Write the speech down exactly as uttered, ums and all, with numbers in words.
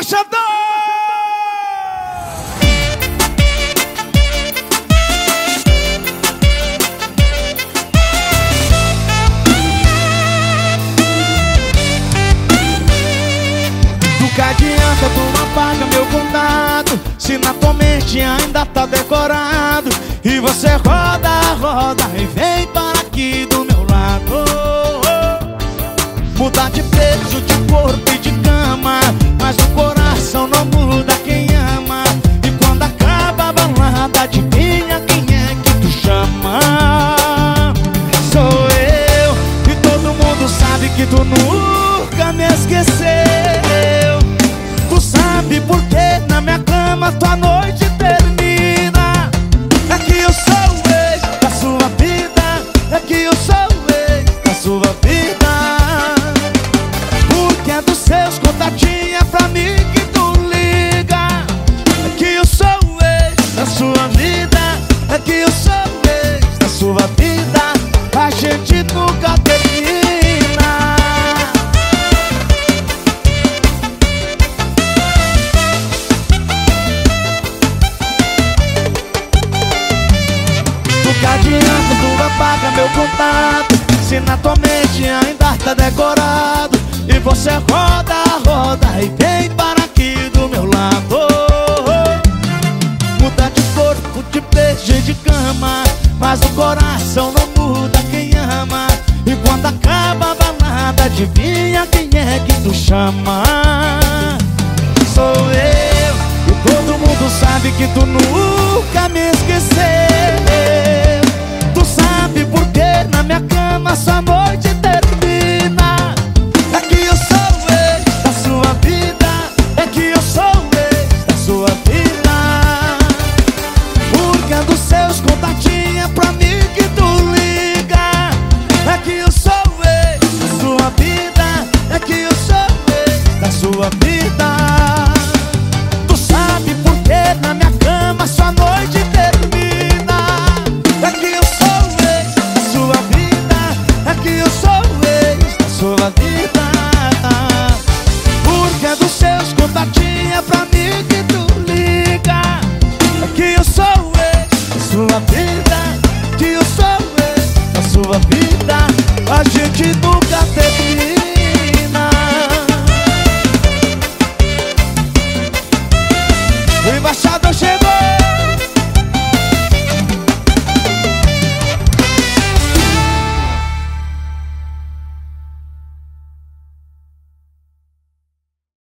embaixador! Nunca adianta, tu não apaga meu contato, se na tua mente ainda tá decorado. E você roda, roda e vem para aqui do meu lado. Muda de peso, de corpo e de cama, mas no coração não muda quem ama. E quando acaba a balada, adivinha quem é que tu chama? Sou eu, e todo mundo sabe que tu nunca me esqueceu. Tu sabe por que na minha cama tua noite termina. É que eu sou o ex da sua vida, é que eu sou o ex da sua vida. Porque é dos seus contatinhos, é pra mim que tu liga. É que eu sou o ex da sua vida, é que eu sou o ex da sua vida. A gente nunca termina. Nunca adianta, tu apaga meu contato, se na tua mente ainda tá decorado. E você roda, roda e vem para aqui do meu lado. Muda de corpo, de beijo e de cama, mas o coração não muda quem ama. E quando acaba a balada, adivinha quem é que tu chama? Sou eu, e todo mundo sabe que tu nunca me esqueceu. Tu sabe por que na minha cama essa noite termina. É que eu sou o ex da sua vida, é que eu sou o ex da sua vida. Porque é dos seus contatinhos, é pra mim que tu liga. É que eu sou o ex da sua vida, é que eu sou o ex da sua vida.